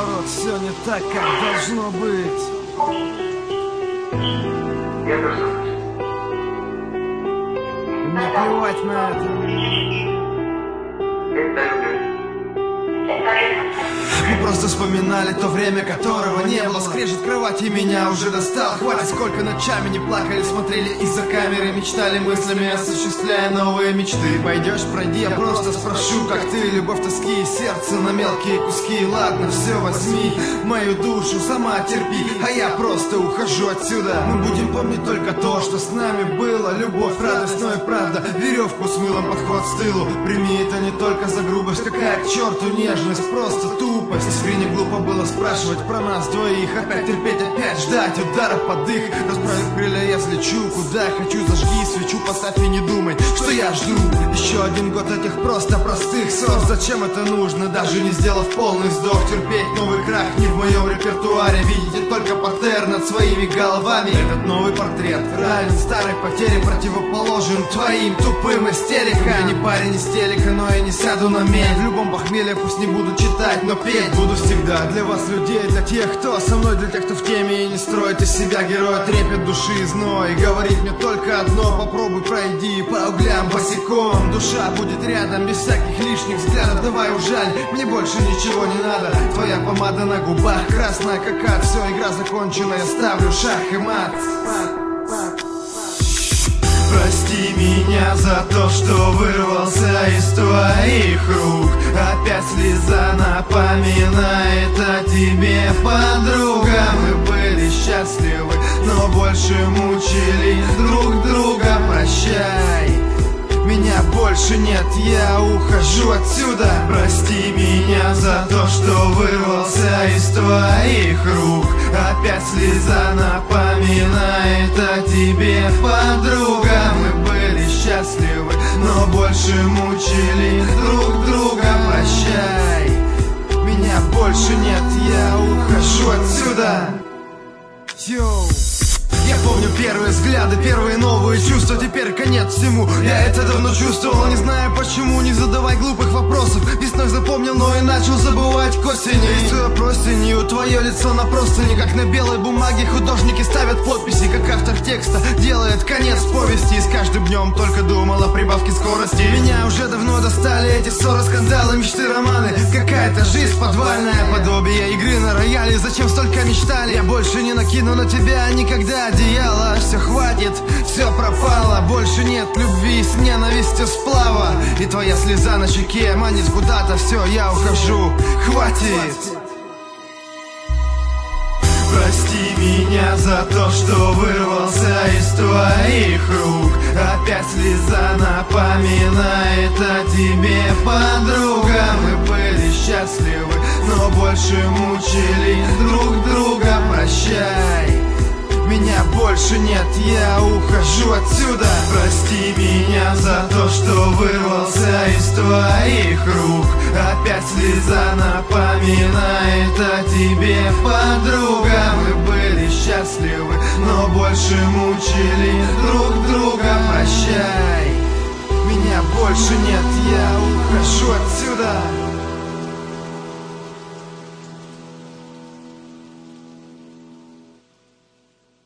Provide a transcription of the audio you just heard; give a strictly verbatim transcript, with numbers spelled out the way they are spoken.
наоборот, все не так, как должно быть. Мне плевать на это. Мы просто вспоминали то время, которого не было. Скрежет кровати меня уже достал. Хватит, сколько ночами не плакали, смотрели из-за камеры, мечтали мыслями, осуществляя новые мечты. Пойдешь, пройди, я просто спрошу, как ты. Любовь, тоски и сердце на мелкие куски. Ладно, все, возьми мою душу, сама терпи, а я просто ухожу отсюда. Мы будем помнить только то, что с нами было. Любовь, радость, но и правда. Веревку с мылом, подход с тылу. Прими это не только за грубость, какая к черту нежность, просто тупость. В скрине глупо было спрашивать про нас двоих. Опять терпеть, опять ждать удара под дых. Расправив крылья, я взлечу куда хочу. Зажги свечу, поставь и не думай, что я жду еще один год этих просто простых ссор. Зачем это нужно, даже не сделав полный вздох? Терпеть новый крах не в моем репертуаре. Видите только паттерн над своими головами. Этот новый портрет равен старой потере, противоположен твоим тупым истерикам. Я не парень из телека, но я не сяду на медь. В любом похмелье пусть не буду читать, но петь буду всегда. Для вас, людей, для тех, кто со мной, для тех, кто в теме и не строит из себя героя. Трепет души и зной, говорит мне только одно: попробуй пройди по углям босиком. Душа будет рядом, без всяких лишних взглядов. Давай ужаль, мне больше ничего не надо. Твоя помада на губах, красная как ад. Все, игра закончена, я ставлю шах и мат. Прости меня за то, что вырвался из твоих рук. Опять слеза напоминает о тебе, подруга. Мы были счастливы, но больше мучили друг друга. Прощай, меня больше нет, я ухожу отсюда. Прости меня за то, что вырвался из твоих рук. Опять слеза напоминает о тебе, подруга. Мы были счастливы, но больше мучили друг друга. Прощай, меня больше нет, я ухожу отсюда. Йоу. Я помню первые взгляды, первые новые чувства. Теперь конец всему, я это давно чувствовал. Не знаю почему, не задавай глупых вопросов. Весной запомнил, но и начал забывать к осени. Рисуя простынью твое лицо на простыне, как на белой бумаге художники ставят подписи, как автор текста делает конец повести. И с каждым днем только думал о прибавке скорости. Меня уже давно достали эти ссоры, скандалы, мечты, романы. Какая-то жизнь подвальная, подобие игры на рояле. Зачем столько мечтали? Я больше не накину на тебя никогда одеяло. Все хватит, все пропало. Больше нет любви с ненавистью сплава. И твоя слеза на щеке манит куда-то. Все, я ухожу, хватит. Прости меня за то, что вырвался из твоих рук. Опять слеза напоминает о тебе, подруга. Мы были счастливы, но больше мучили друг друга. Прощай, меня больше нет, я ухожу отсюда. Прости меня за то, что вырвался из твоих рук. Опять слеза напоминает о тебе, подруга. Мы были счастливы, но больше мучили друг друга. Прощай, меня больше нет, я ухожу отсюда.